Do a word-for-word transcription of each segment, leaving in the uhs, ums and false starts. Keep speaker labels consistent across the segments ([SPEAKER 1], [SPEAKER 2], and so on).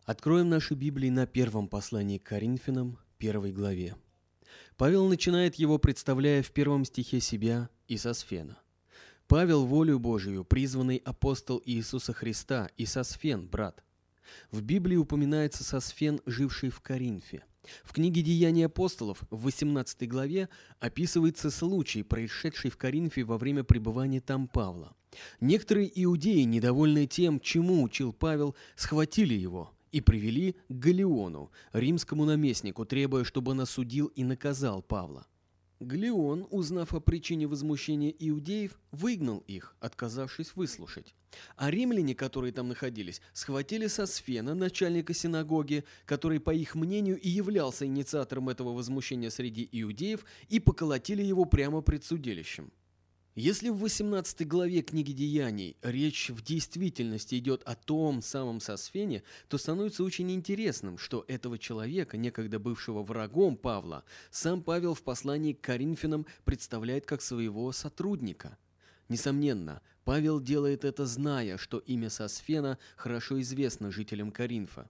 [SPEAKER 1] Откроем наши Библии на первом послании к Коринфянам, первой главе. Павел начинает его, представляя в первом стихе себя и Сосфена. «Павел, волею Божию, призванный апостол Иисуса Христа, и Сосфен, брат». В Библии упоминается Сосфен, живший в Коринфе. В книге «Деяния апостолов» в восемнадцатой главе описывается случай, происшедший в Коринфе во время пребывания там Павла. Некоторые иудеи, недовольные тем, чему учил Павел, схватили его и привели к Галлиону, римскому наместнику, требуя, чтобы он осудил и наказал Павла. Галлион, узнав о причине возмущения иудеев, выгнал их, отказавшись выслушать. А римляне, которые там находились, схватили Сосфена, начальника синагоги, который, по их мнению, и являлся инициатором этого возмущения среди иудеев, и поколотили его прямо пред судилищем. Если в восемнадцатой главе книги «Деяний» речь в действительности идет о том самом Сосфене, то становится очень интересным, что этого человека, некогда бывшего врагом Павла, сам Павел в послании к Коринфянам представляет как своего сотрудника. Несомненно, Павел делает это, зная, что имя Сосфена хорошо известно жителям Коринфа.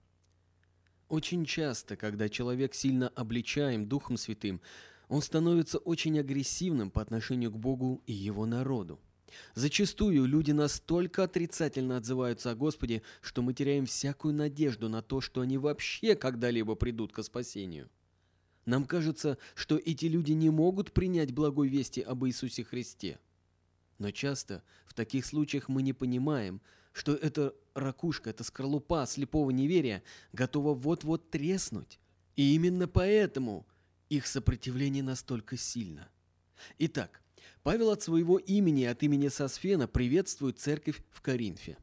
[SPEAKER 1] Очень часто, когда человек сильно обличаем Духом Святым, он становится очень агрессивным по отношению к Богу и Его народу. Зачастую люди настолько отрицательно отзываются о Господе, что мы теряем всякую надежду на то, что они вообще когда-либо придут ко спасению. Нам кажется, что эти люди не могут принять благой вести об Иисусе Христе. Но часто в таких случаях мы не понимаем, что эта ракушка, эта скорлупа слепого неверия готова вот-вот треснуть. И именно поэтому их сопротивление настолько сильно. Итак, Павел от своего имени и от имени Сосфена приветствует церковь в Коринфе.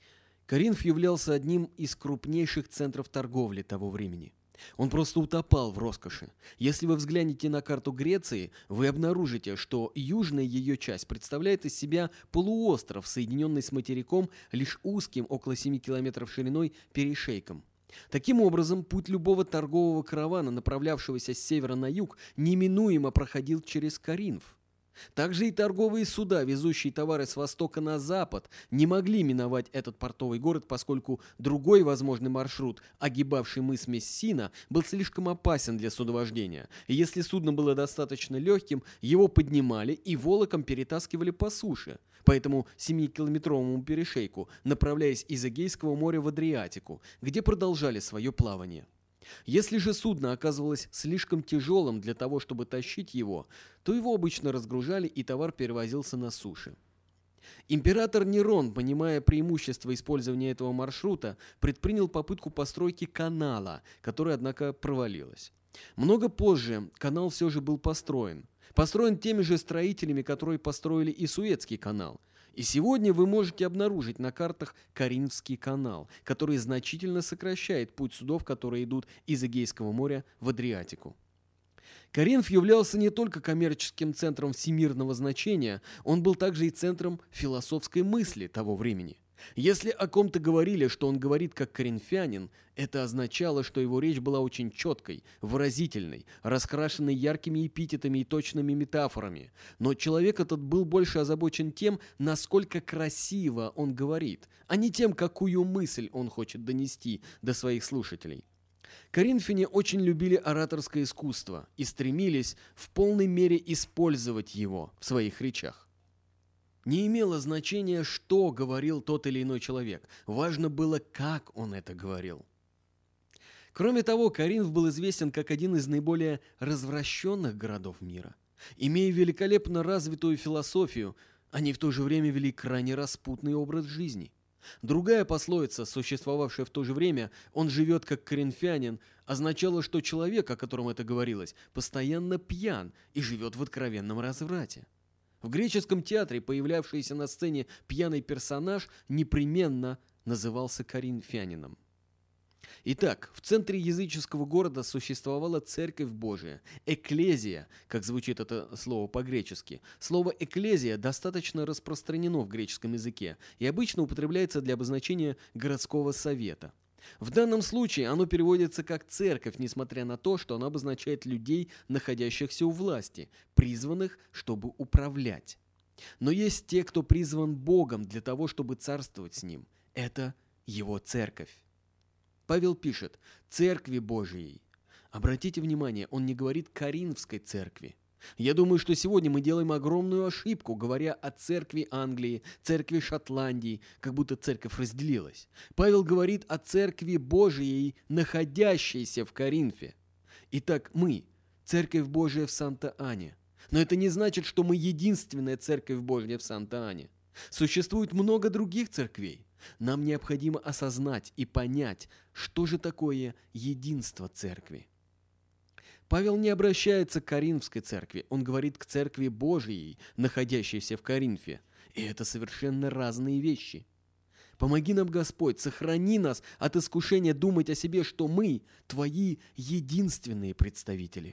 [SPEAKER 1] Коринф являлся одним из крупнейших центров торговли того времени. Он просто утопал в роскоши. Если вы взглянете на карту Греции, вы обнаружите, что южная ее часть представляет из себя полуостров, соединенный с материком лишь узким, около семи километров шириной, перешейком. Таким образом, путь любого торгового каравана, направлявшегося с севера на юг, неминуемо проходил через Коринф. Также и торговые суда, везущие товары с востока на запад, не могли миновать этот портовый город, поскольку другой возможный маршрут, огибавший мыс Мессина, был слишком опасен для судовождения. И если судно было достаточно легким, его поднимали и волоком перетаскивали по суше, по этому семикилометровому перешейку, направляясь из Эгейского моря в Адриатику, где продолжали свое плавание. Если же судно оказывалось слишком тяжелым для того, чтобы тащить его, то его обычно разгружали и товар перевозился на суше. Император Нерон, понимая преимущество использования этого маршрута, предпринял попытку постройки канала, которая, однако, провалилась. Много позже канал все же был построен. Построен теми же строителями, которые построили и Суэцкий канал. И сегодня вы можете обнаружить на картах Коринфский канал, который значительно сокращает путь судов, которые идут из Эгейского моря в Адриатику. Коринф являлся не только коммерческим центром всемирного значения, он был также и центром философской мысли того времени. Если о ком-то говорили, что он говорит как коринфянин, это означало, что его речь была очень четкой, выразительной, раскрашенной яркими эпитетами и точными метафорами. Но человек этот был больше озабочен тем, насколько красиво он говорит, а не тем, какую мысль он хочет донести до своих слушателей. Коринфяне очень любили ораторское искусство и стремились в полной мере использовать его в своих речах. Не имело значения, что говорил тот или иной человек. Важно было, как он это говорил. Кроме того, Коринф был известен как один из наиболее развращенных городов мира. Имея великолепно развитую философию, они в то же время вели крайне распутный образ жизни. Другая пословица, существовавшая в то же время, «он живет как коринфянин», означала, что человек, о котором это говорилось, постоянно пьян и живет в откровенном разврате. В греческом театре появлявшийся на сцене пьяный персонаж непременно назывался коринфянином. Итак, в центре языческого города существовала Церковь Божия, экклезия, как звучит это слово по-гречески. Слово «экклезия» достаточно распространено в греческом языке и обычно употребляется для обозначения городского совета. В данном случае оно переводится как «церковь», несмотря на то, что оно обозначает людей, находящихся у власти, призванных, чтобы управлять. Но есть те, кто призван Богом для того, чтобы царствовать с Ним. Это Его церковь. Павел пишет «Церкви Божией». Обратите внимание, он не говорит «Коринфской церкви». Я думаю, что сегодня мы делаем огромную ошибку, говоря о церкви Англии, церкви Шотландии, как будто церковь разделилась. Павел говорит о церкви Божией, находящейся в Коринфе. Итак, мы – церковь Божия в Санта-Ане. Но это не значит, что мы единственная церковь Божья в Санта-Ане. Существует много других церквей. Нам необходимо осознать и понять, что же такое единство церкви. Павел не обращается к Коринфской церкви, он говорит к церкви Божией, находящейся в Коринфе. И это совершенно разные вещи. Помоги нам, Господь, сохрани нас от искушения думать о себе, что мы Твои единственные представители.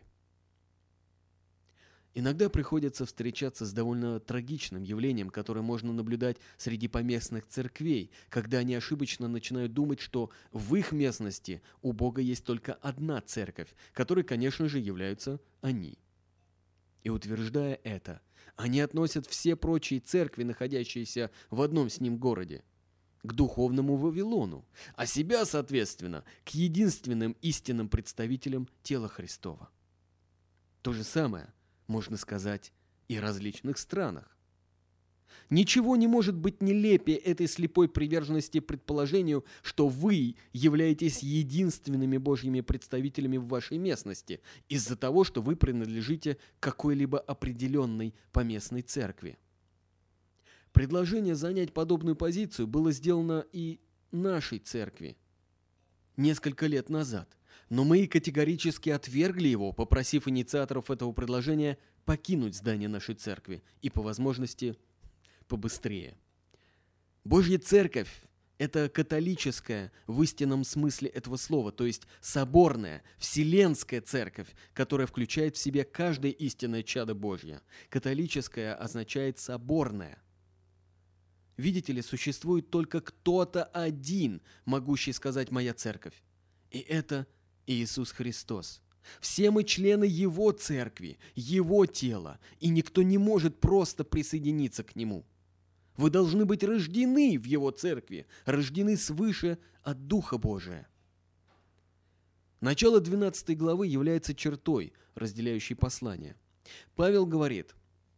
[SPEAKER 1] Иногда приходится встречаться с довольно трагичным явлением, которое можно наблюдать среди поместных церквей, когда они ошибочно начинают думать, что в их местности у Бога есть только одна церковь, которой, конечно же, являются они. И утверждая это, они относят все прочие церкви, находящиеся в одном с ним городе, к духовному Вавилону, а себя, соответственно, к единственным истинным представителям тела Христова. То же самое можно сказать и о различных странах. Ничего не может быть нелепее этой слепой приверженности предположению, что вы являетесь единственными Божьими представителями в вашей местности из-за того, что вы принадлежите какой-либо определенной поместной церкви. Предложение занять подобную позицию было сделано и нашей церкви несколько лет назад. Но мы категорически отвергли его, попросив инициаторов этого предложения покинуть здание нашей церкви и, по возможности, побыстрее. Божья церковь – это католическая в истинном смысле этого слова, то есть соборная, вселенская церковь, которая включает в себя каждое истинное чадо Божье. Католическая означает соборная. Видите ли, существует только кто-то один, могущий сказать «моя церковь». И это Иисус Христос. Все мы члены Его церкви, Его тела, и никто не может просто присоединиться к Нему. Вы должны быть рождены в Его церкви, рождены свыше от Духа Божия. Начало двенадцатой главы является чертой, разделяющей послание. Павел говорит: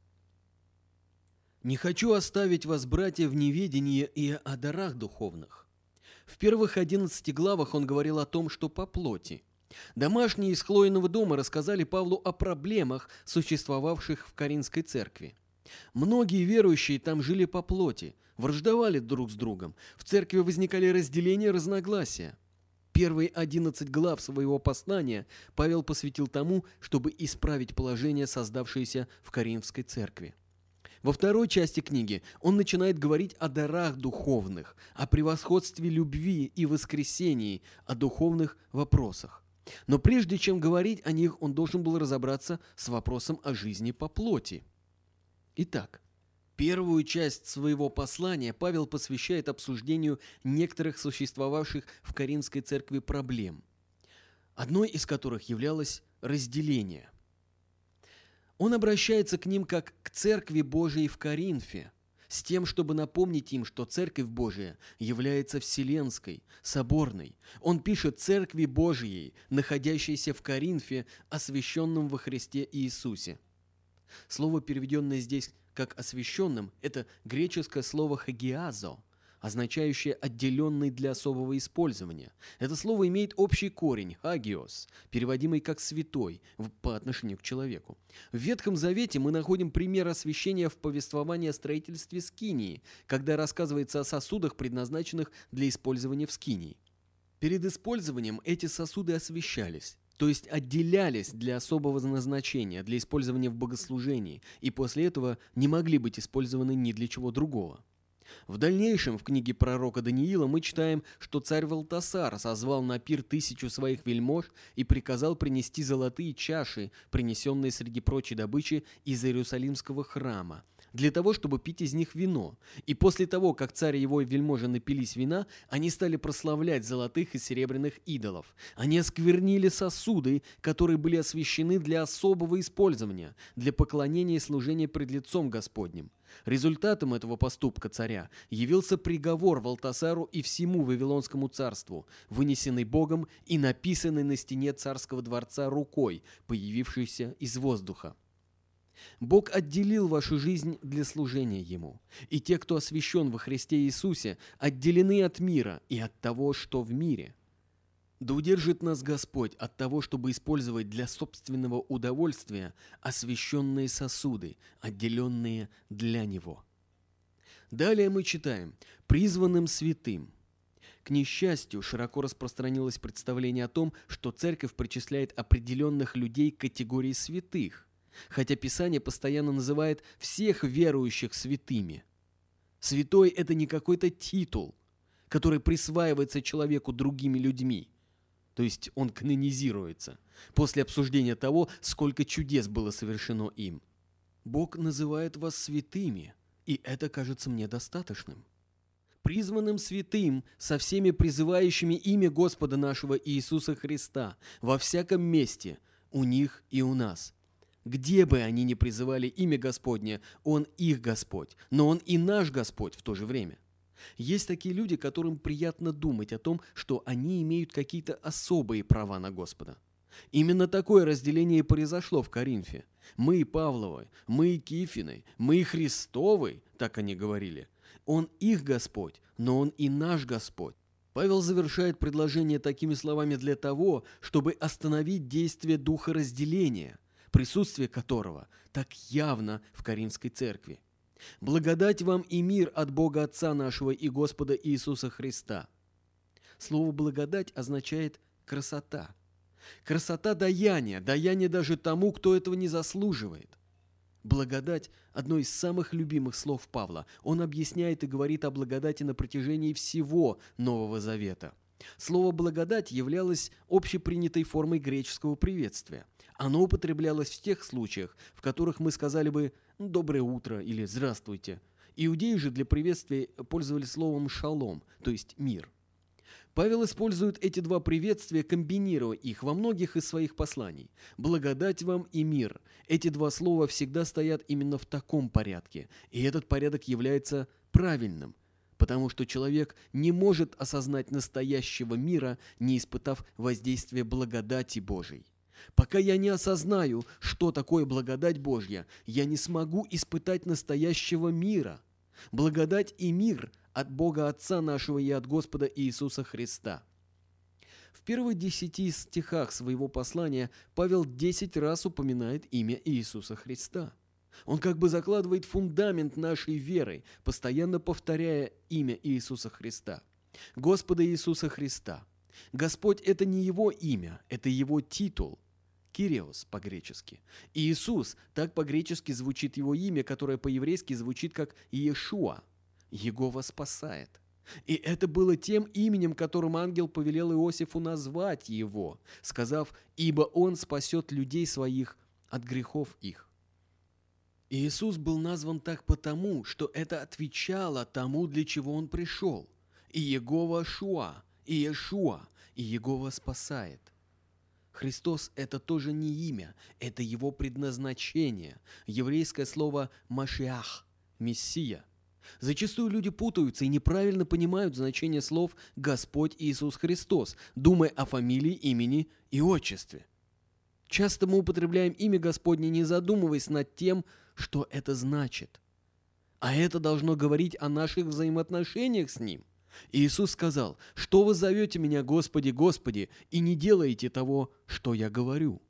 [SPEAKER 1] «Не хочу оставить вас, братья, в неведении и о дарах духовных». В первых одиннадцати главах он говорил о том, что по плоти. Домашние из Хлоиного дома рассказали Павлу о проблемах, существовавших в Коринфской церкви. Многие верующие там жили по плоти, враждовали друг с другом, в церкви возникали разделения и разногласия. Первые одиннадцать глав своего послания Павел посвятил тому, чтобы исправить положение, создавшееся в Коринфской церкви. Во второй части книги он начинает говорить о дарах духовных, о превосходстве любви и воскресении, о духовных вопросах. Но прежде чем говорить о них, он должен был разобраться с вопросом о жизни по плоти. Итак, первую часть своего послания Павел посвящает обсуждению некоторых существовавших в Коринфской церкви проблем, одной из которых являлось разделение. Он обращается к ним как к Церкви Божией в Коринфе, с тем, чтобы напомнить им, что Церковь Божия является вселенской, соборной. Он пишет Церкви Божией, находящейся в Коринфе, освященном во Христе Иисусе. Слово, переведенное здесь как «освященным», это греческое слово «хагиазо», означающее «отделенный для особого использования». Это слово имеет общий корень «хагиос», переводимый как «святой» по отношению к человеку. В Ветхом Завете мы находим пример освящения в повествовании о строительстве скинии, когда рассказывается о сосудах, предназначенных для использования в скинии. Перед использованием эти сосуды освящались, то есть отделялись для особого назначения, для использования в богослужении, и после этого не могли быть использованы ни для чего другого. В дальнейшем в книге пророка Даниила мы читаем, что царь Валтасар созвал на пир тысячу своих вельмож и приказал принести золотые чаши, принесенные среди прочей добычи из Иерусалимского храма, для того, чтобы пить из них вино. И после того, как царь и его вельможи напились вина, они стали прославлять золотых и серебряных идолов. Они осквернили сосуды, которые были освящены для особого использования, для поклонения и служения пред лицом Господним. Результатом этого поступка царя явился приговор Валтасару и всему Вавилонскому царству, вынесенный Богом и написанный на стене царского дворца рукой, появившейся из воздуха. Бог отделил вашу жизнь для служения Ему, и те, кто освящен во Христе Иисусе, отделены от мира и от того, что в мире. Да удержит нас Господь от того, чтобы использовать для собственного удовольствия освященные сосуды, отделенные для Него. Далее мы читаем «призванным святым». К несчастью, широко распространилось представление о том, что Церковь причисляет определенных людей к категории святых, хотя Писание постоянно называет всех верующих святыми. Святой – это не какой-то титул, который присваивается человеку другими людьми, то есть он канонизируется после обсуждения того, сколько чудес было совершено им. Бог называет вас святыми, и это кажется мне достаточным. Призванным святым со всеми призывающими имя Господа нашего Иисуса Христа во всяком месте, у них и у нас. Где бы они ни призывали имя Господне, Он их Господь, но Он и наш Господь в то же время. Есть такие люди, которым приятно думать о том, что они имеют какие-то особые права на Господа. Именно такое разделение и произошло в Коринфе. Мы и Павловы, мы и Кифины, мы и Христовы, так они говорили. Он их Господь, но Он и наш Господь. Павел завершает предложение такими словами для того, чтобы остановить действие духа разделения, присутствие которого так явно в Коринфской церкви. Благодать вам и мир от Бога Отца нашего и Господа Иисуса Христа. Слово «благодать» означает «красота». Красота даяния, даяние даже тому, кто этого не заслуживает. Благодать – одно из самых любимых слов Павла. Он объясняет и говорит о благодати на протяжении всего Нового Завета. Слово «благодать» являлось общепринятой формой греческого приветствия. Оно употреблялось в тех случаях, в которых мы сказали бы «доброе утро» или «здравствуйте». Иудеи же для приветствия пользовались словом «шалом», то есть «мир». Павел использует эти два приветствия, комбинируя их во многих из своих посланий. «Благодать вам и мир». Эти два слова всегда стоят именно в таком порядке, и этот порядок является правильным, потому что человек не может осознать настоящего мира, не испытав воздействия благодати Божией. Пока я не осознаю, что такое благодать Божья, я не смогу испытать настоящего мира. Благодать и мир от Бога Отца нашего и от Господа Иисуса Христа. В первых десяти стихах своего послания Павел десять раз упоминает имя Иисуса Христа. Он как бы закладывает фундамент нашей веры, постоянно повторяя имя Иисуса Христа. Господа Иисуса Христа. Господь – это не Его имя, это Его титул. Кириос по-гречески. Иисус, так по-гречески звучит Его имя, которое по-еврейски звучит как Иешуа. Егова спасает. И это было тем именем, которым ангел повелел Иосифу назвать его, сказав: «Ибо он спасет людей своих от грехов их». Иисус был назван так потому, что это отвечало тому, для чего он пришел. И Егова Шуа, и Иешуа, и Егова спасает. Христос – это тоже не имя, это Его предназначение. Еврейское слово «машиах» – «мессия». Зачастую люди путаются и неправильно понимают значение слов «Господь Иисус Христос», думая о фамилии, имени и отчестве. Часто мы употребляем имя Господне, не задумываясь над тем, что это значит. А это должно говорить о наших взаимоотношениях с Ним. Иисус сказал: «Что вы зовете меня, Господи, Господи, и не делаете того, что я говорю?»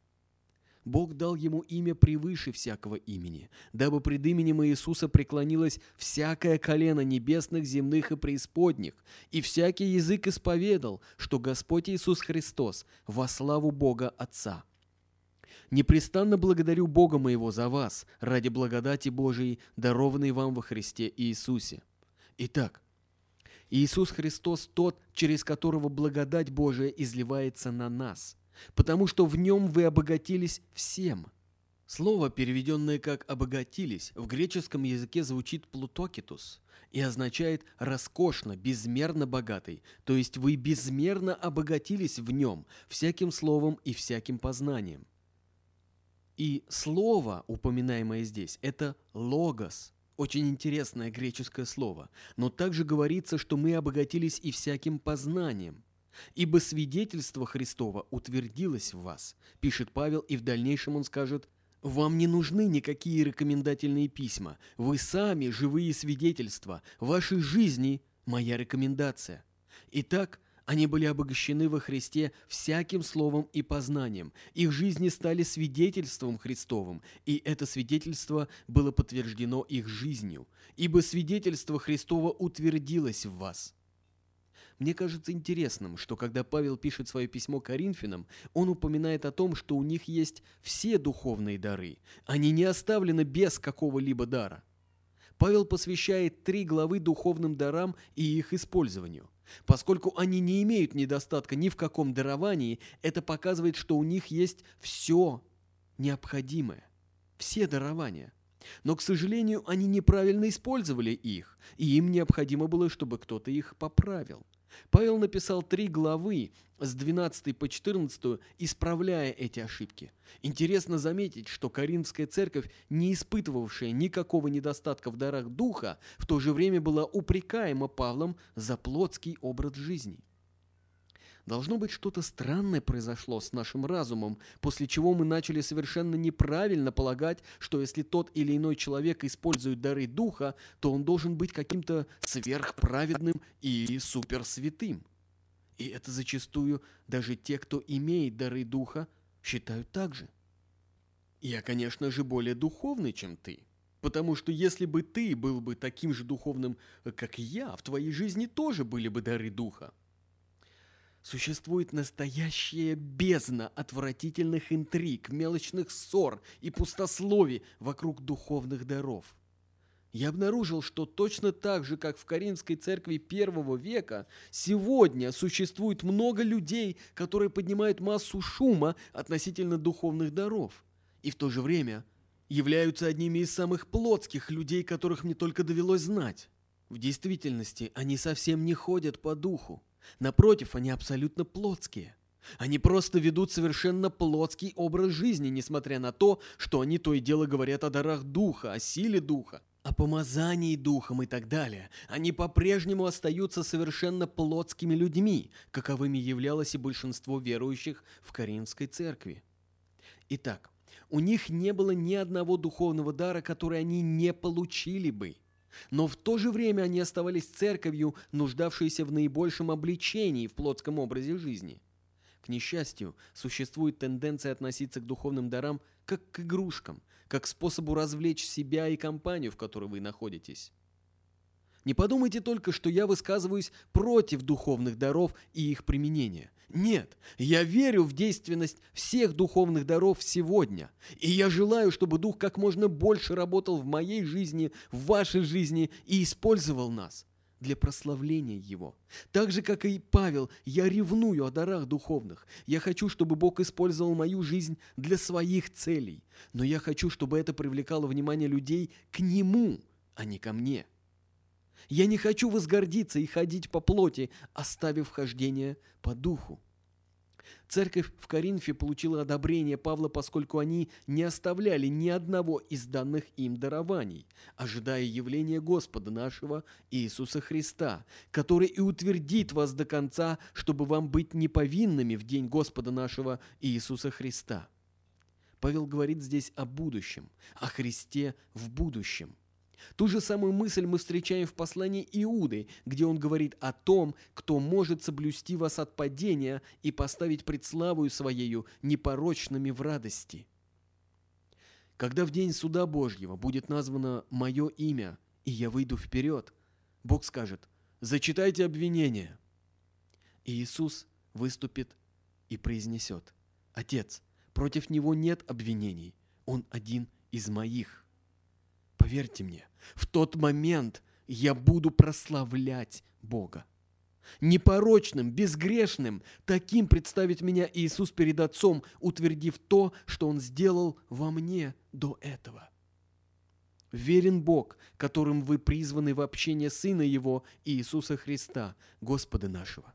[SPEAKER 1] Бог дал ему имя превыше всякого имени, дабы пред именем Иисуса преклонилось всякое колено небесных, земных и преисподних, и всякий язык исповедал, что Господь Иисус Христос во славу Бога Отца. Непрестанно благодарю Бога моего за вас, ради благодати Божией, дарованной вам во Христе Иисусе. Итак, Иисус Христос тот, через которого благодать Божия изливается на нас, потому что в Нем вы обогатились всем. Слово, переведенное как «обогатились», в греческом языке звучит «плутокитус» и означает «роскошно, безмерно богатый», то есть вы безмерно обогатились в Нем всяким словом и всяким познанием. И слово, упоминаемое здесь, это «логос», Очень интересное греческое слово, но также говорится, что мы обогатились и всяким познанием. «Ибо свидетельство Христово утвердилось в вас», пишет Павел, и в дальнейшем он скажет: «Вам не нужны никакие рекомендательные письма. Вы сами живые свидетельства. Вашей жизни – моя рекомендация». Итак, они были обогащены во Христе всяким словом и познанием. Их жизни стали свидетельством Христовым, и это свидетельство было подтверждено их жизнью. «Ибо свидетельство Христово утвердилось в вас». Мне кажется интересным, что когда Павел пишет свое письмо Коринфянам, он упоминает о том, что у них есть все духовные дары. Они не оставлены без какого-либо дара. Павел посвящает три главы духовным дарам и их использованию. Поскольку они не имеют недостатка ни в каком даровании, это показывает, что у них есть все необходимое, все дарования. Но, к сожалению, они неправильно использовали их, и им необходимо было, чтобы кто-то их поправил. Павел написал три главы с двенадцатой по четырнадцатую, исправляя эти ошибки. Интересно заметить, что Коринфская церковь, не испытывавшая никакого недостатка в дарах духа, в то же время была упрекаема Павлом за плотский образ жизни. Должно быть, что-то странное произошло с нашим разумом, после чего мы начали совершенно неправильно полагать, что если тот или иной человек использует дары духа, то он должен быть каким-то сверхправедным и суперсвятым. И это зачастую даже те, кто имеет дары духа, считают так же. Я, конечно же, более духовный, чем ты. Потому что если бы ты был бы таким же духовным, как и я, в твоей жизни тоже были бы дары духа. Существует настоящая бездна отвратительных интриг, мелочных ссор и пустословий вокруг духовных даров. Я обнаружил, что точно так же, как в Коринфской церкви первого века, сегодня существует много людей, которые поднимают массу шума относительно духовных даров, и в то же время являются одними из самых плотских людей, которых мне только довелось знать. В действительности они совсем не ходят по духу. Напротив, они абсолютно плотские. Они просто ведут совершенно плотский образ жизни, несмотря на то, что они то и дело говорят о дарах духа, о силе духа, о помазании духом и так далее. Они по-прежнему остаются совершенно плотскими людьми, каковыми являлось и большинство верующих в Коринфской церкви. Итак, у них не было ни одного духовного дара, который они не получили бы. Но в то же время они оставались церковью, нуждавшейся в наибольшем обличении в плотском образе жизни. К несчастью, существует тенденция относиться к духовным дарам как к игрушкам, как к способу развлечь себя и компанию, в которой вы находитесь. Не подумайте только, что я высказываюсь против духовных даров и их применения. Нет, я верю в действенность всех духовных даров сегодня. И я желаю, чтобы Дух как можно больше работал в моей жизни, в вашей жизни и использовал нас для прославления Его. Так же, как и Павел, я ревную о дарах духовных. Я хочу, чтобы Бог использовал мою жизнь для своих целей. Но я хочу, чтобы это привлекало внимание людей к Нему, а не ко мне. Я не хочу возгордиться и ходить по плоти, оставив хождение по духу. Церковь в Коринфе получила одобрение Павла, поскольку они не оставляли ни одного из данных им дарований, ожидая явления Господа нашего Иисуса Христа, который и утвердит вас до конца, чтобы вам быть неповинными в день Господа нашего Иисуса Христа. Павел говорит здесь о будущем, о Христе в будущем. Ту же самую мысль мы встречаем в послании Иуды, где он говорит о том, кто может соблюсти вас от падения и поставить пред славою Своею непорочными в радости. Когда в день суда Божьего будет названо мое имя, и я выйду вперед, Бог скажет: «Зачитайте обвинение». И Иисус выступит и произнесет: «Отец, против него нет обвинений, он один из моих». Поверьте мне, в тот момент я буду прославлять Бога. Непорочным, безгрешным, таким представит меня Иисус перед Отцом, утвердив то, что Он сделал во мне до этого. Верен Бог, которым вы призваны в общение Сына Его, Иисуса Христа, Господа нашего.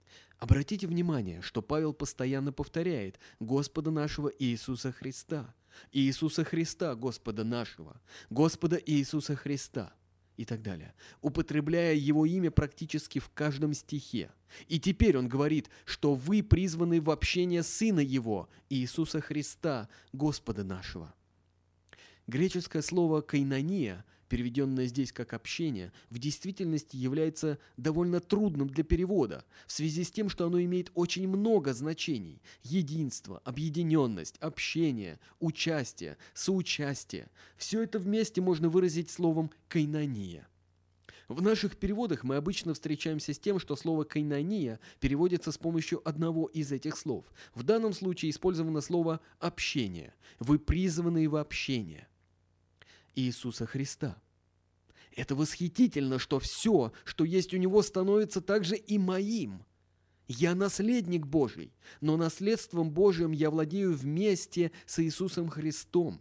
[SPEAKER 1] Обратите внимание, что Павел постоянно повторяет Господа нашего Иисуса Христа. Иисуса Христа, Господа нашего, Господа Иисуса Христа» и так далее, употребляя Его имя практически в каждом стихе. И теперь Он говорит, что вы призваны в общение Сына Его, Иисуса Христа, Господа нашего. Греческое слово «койнония», переведенное здесь как «общение», в действительности является довольно трудным для перевода, в связи с тем, что оно имеет очень много значений: единство, объединенность, общение, участие, соучастие. Все это вместе можно выразить словом «койнония». В наших переводах мы обычно встречаемся с тем, что слово «койнония» переводится с помощью одного из этих слов. В данном случае использовано слово «общение». Вы призваны в общение Иисуса Христа. Это восхитительно, что все, что есть у Него, становится также и моим. Я наследник Божий, но наследством Божьим я владею вместе с Иисусом Христом.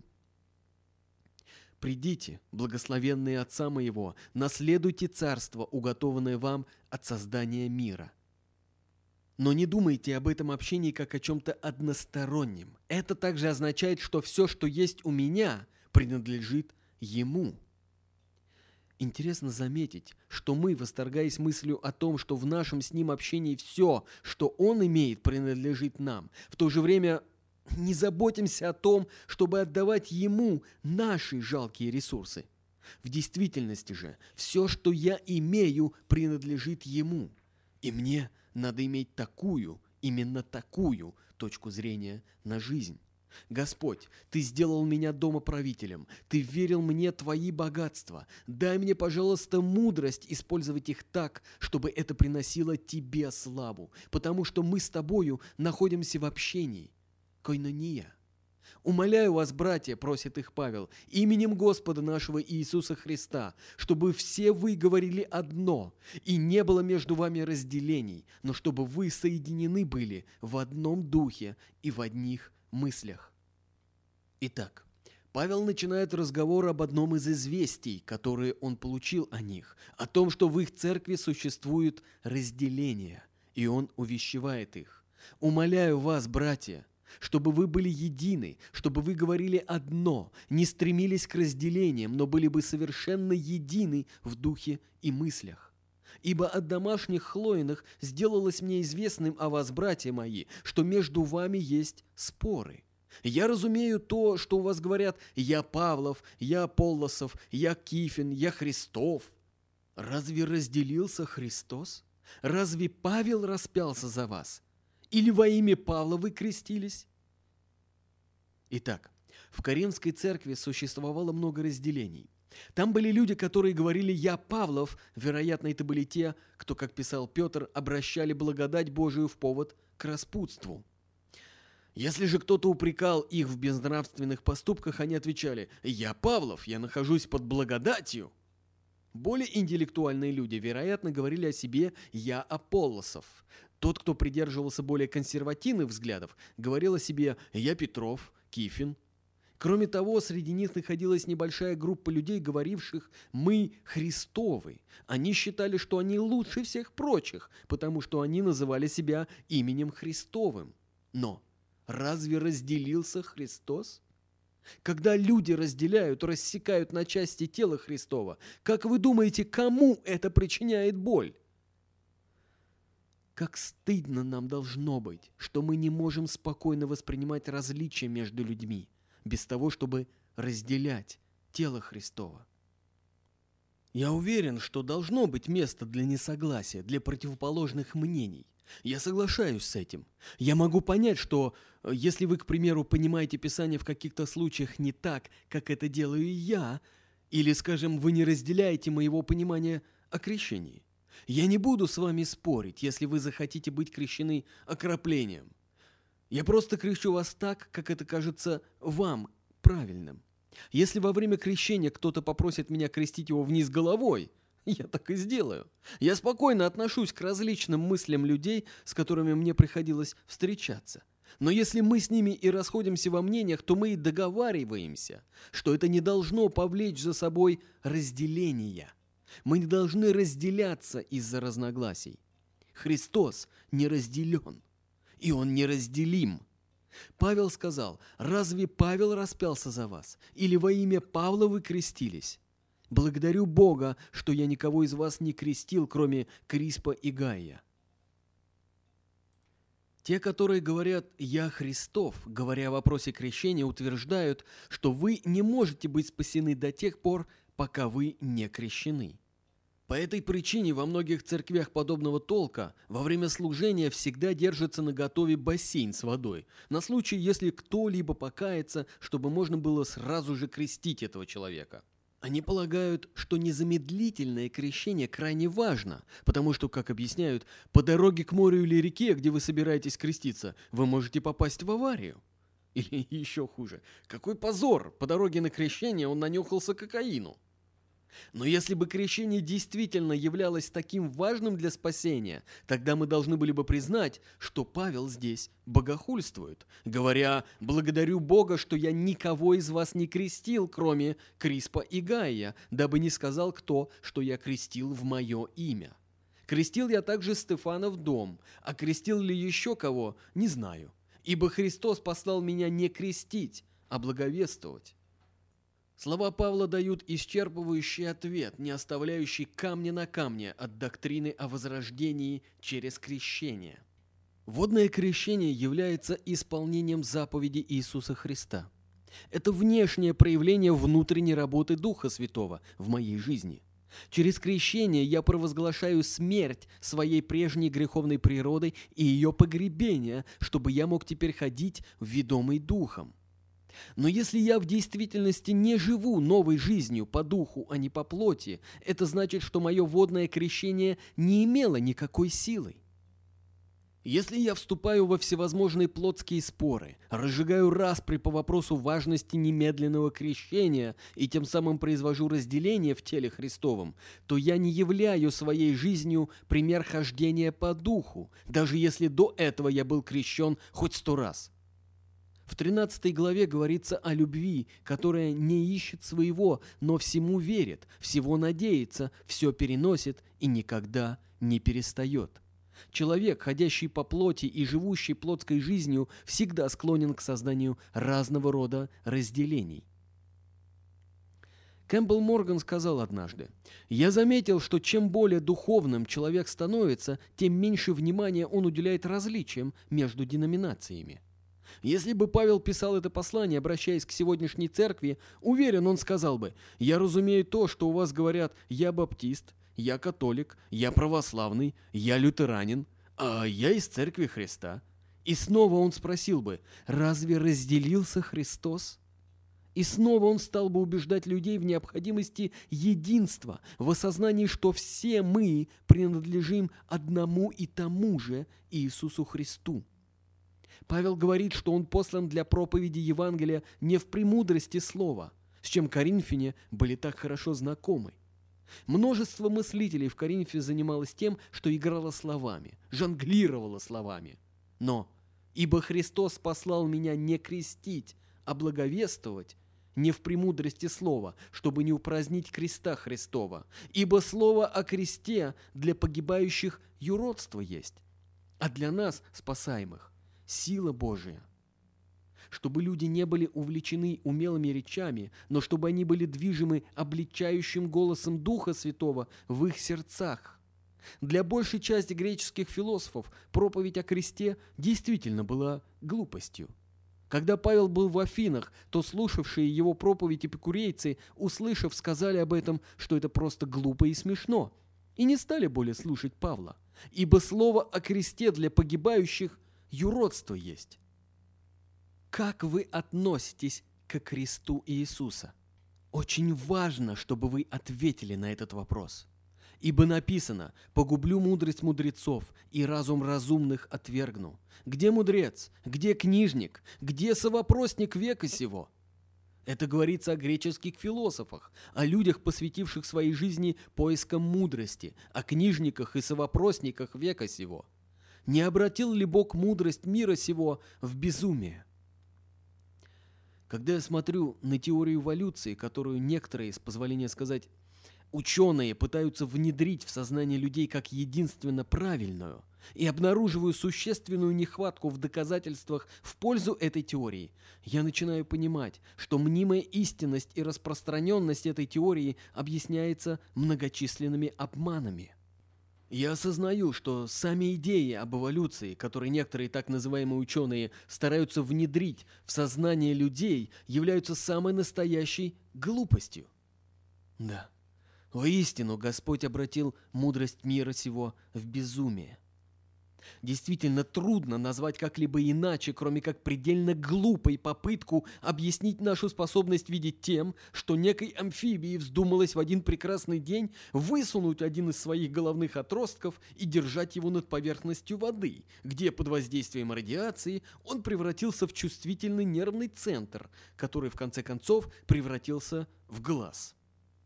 [SPEAKER 1] «Придите, благословенные Отца Моего, наследуйте царство, уготованное вам от создания мира». Но не думайте об этом общении как о чем-то одностороннем. Это также означает, что все, что есть у меня, принадлежит Ему. Интересно заметить, что мы, восторгаясь мыслью о том, что в нашем с Ним общении все, что Он имеет, принадлежит нам, в то же время не заботимся о том, чтобы отдавать Ему наши жалкие ресурсы. В действительности же, все, что я имею, принадлежит Ему. И мне надо иметь такую, именно такую точку зрения на жизнь. Господь, Ты сделал меня домоправителем, Ты верил мне Твои богатства. Дай мне, пожалуйста, мудрость использовать их так, чтобы это приносило Тебе славу, потому что мы с Тобою находимся в общении. Койнония. «Умоляю вас, братья, — просит их Павел, — именем Господа нашего Иисуса Христа, чтобы все вы говорили одно, и не было между вами разделений, но чтобы вы соединены были в одном духе и в одних мыслях». Итак, Павел начинает разговор об одном из известий, которые он получил о них, о том, что в их церкви существуют разделения, и он увещевает их. «Умоляю вас, братья, чтобы вы были едины, чтобы вы говорили одно, не стремились к разделениям, но были бы совершенно едины в духе и мыслях. Ибо от домашних хлоиных сделалось мне известным о вас, братья мои, что между вами есть споры. Я разумею то, что у вас говорят: я Павлов, я Аполлосов, я Кифин, я Христов. Разве разделился Христос? Разве Павел распялся за вас? Или во имя Павла вы крестились?» Итак, в Коринфской церкви существовало много разделений. Там были люди, которые говорили: «Я Павлов», вероятно, это были те, кто, как писал Петр, обращали благодать Божию в повод к распутству. Если же кто-то упрекал их в безнравственных поступках, они отвечали: «Я Павлов, я нахожусь под благодатью». Более интеллектуальные люди, вероятно, говорили о себе: «Я Аполлосов». Тот, кто придерживался более консервативных взглядов, говорил о себе: «Я Петров, Кифин». Кроме того, среди них находилась небольшая группа людей, говоривших: «Мы Христовы». Они считали, что они лучше всех прочих, потому что они называли себя именем Христовым. Но разве разделился Христос? Когда люди разделяют, рассекают на части тело Христова, как вы думаете, кому это причиняет боль? Как стыдно нам должно быть, что мы не можем спокойно воспринимать различия между людьми, без того, чтобы разделять тело Христова. Я уверен, что должно быть место для несогласия, для противоположных мнений. Я соглашаюсь с этим. Я могу понять, что если вы, к примеру, понимаете Писание в каких-то случаях не так, как это делаю я, или, скажем, вы не разделяете моего понимания о крещении, я не буду с вами спорить, если вы захотите быть крещены окроплением. Я просто крещу вас так, как это кажется вам правильным. Если во время крещения кто-то попросит меня крестить его вниз головой, я так и сделаю. Я спокойно отношусь к различным мыслям людей, с которыми мне приходилось встречаться. Но если мы с ними и расходимся во мнениях, то мы и договариваемся, что это не должно повлечь за собой разделения. Мы не должны разделяться из-за разногласий. Христос не разделен, и Он неразделим. Павел сказал: «Разве Павел распялся за вас? Или во имя Павла вы крестились? Благодарю Бога, что я никого из вас не крестил, кроме Криспа и Гая». Те, которые говорят «Я Христов», говоря о вопросе крещения, утверждают, что вы не можете быть спасены до тех пор, пока вы не крещены. По этой причине во многих церквях подобного толка во время служения всегда держится наготове бассейн с водой, на случай, если кто-либо покается, чтобы можно было сразу же крестить этого человека. Они полагают, что незамедлительное крещение крайне важно, потому что, как объясняют, по дороге к морю или реке, где вы собираетесь креститься, вы можете попасть в аварию. Или еще хуже, какой позор, по дороге на крещение он нанюхался кокаину. Но если бы крещение действительно являлось таким важным для спасения, тогда мы должны были бы признать, что Павел здесь богохульствует, говоря: «Благодарю Бога, что я никого из вас не крестил, кроме Криспа и Гая, дабы не сказал кто, что я крестил в мое имя. Крестил я также Стефана в дом, а крестил ли еще кого, не знаю, ибо Христос послал меня не крестить, а благовествовать». Слова Павла дают исчерпывающий ответ, не оставляющий камня на камне от доктрины о возрождении через крещение. Водное крещение является исполнением заповеди Иисуса Христа. Это внешнее проявление внутренней работы Духа Святого в моей жизни. Через крещение я провозглашаю смерть своей прежней греховной природы и ее погребение, чтобы я мог теперь ходить ведомый Духом. Но если я в действительности не живу новой жизнью по духу, а не по плоти, это значит, что мое водное крещение не имело никакой силы. Если я вступаю во всевозможные плотские споры, разжигаю распри по вопросу важности немедленного крещения и тем самым произвожу разделение в теле Христовом, то я не являю своей жизнью пример хождения по духу, даже если до этого я был крещен хоть сто раз. В тринадцатой главе говорится о любви, которая не ищет своего, но всему верит, всего надеется, все переносит и никогда не перестает. Человек, ходящий по плоти и живущий плотской жизнью, всегда склонен к созданию разного рода разделений. Кэмпбелл Морган сказал однажды: «Я заметил, что чем более духовным человек становится, тем меньше внимания он уделяет различиям между деноминациями». Если бы Павел писал это послание, обращаясь к сегодняшней церкви, уверен, он сказал бы: «Я разумею то, что у вас говорят: я баптист, я католик, я православный, я лютеранин, а я из церкви Христа». И снова он спросил бы: «Разве разделился Христос?» И снова он стал бы убеждать людей в необходимости единства, в осознании, что все мы принадлежим одному и тому же Иисусу Христу. Павел говорит, что он послан для проповеди Евангелия не в премудрости слова, с чем коринфяне были так хорошо знакомы. Множество мыслителей в Коринфе занималось тем, что играло словами, жонглировало словами. Но «ибо Христос послал меня не крестить, а благовествовать», не в премудрости слова, чтобы не упразднить креста Христова, ибо слово о кресте для погибающих юродство есть, а для нас, спасаемых, сила Божия. Чтобы люди не были увлечены умелыми речами, но чтобы они были движимы обличающим голосом Духа Святого в их сердцах. Для большей части греческих философов проповедь о кресте действительно была глупостью. Когда Павел был в Афинах, то слушавшие его проповедь эпикурейцы, услышав, сказали об этом, что это просто глупо и смешно, и не стали более слушать Павла, ибо слово о кресте для погибающих юродство есть. Как вы относитесь к кресту Иисуса? Очень важно, чтобы вы ответили на этот вопрос. Ибо написано: «Погублю мудрость мудрецов, и разум разумных отвергну». Где мудрец? Где книжник? Где совопросник века сего? Это говорится о греческих философах, о людях, посвятивших своей жизни поискам мудрости, о книжниках и совопросниках века сего. Не обратил ли Бог мудрость мира сего в безумие? Когда я смотрю на теорию эволюции, которую некоторые, с позволения сказать, ученые пытаются внедрить в сознание людей как единственно правильную и обнаруживаю существенную нехватку в доказательствах в пользу этой теории, я начинаю понимать, что мнимая истинность и распространенность этой теории объясняется многочисленными обманами. Я осознаю, что сами идеи об эволюции, которые некоторые так называемые ученые стараются внедрить в сознание людей, являются самой настоящей глупостью. Да, воистину Господь обратил мудрость мира сего в безумие. Действительно трудно назвать как-либо иначе, кроме как предельно глупой попытку объяснить нашу способность видеть тем, что некой амфибии вздумалось в один прекрасный день высунуть один из своих головных отростков и держать его над поверхностью воды, где под воздействием радиации он превратился в чувствительный нервный центр, который в конце концов превратился в глаз.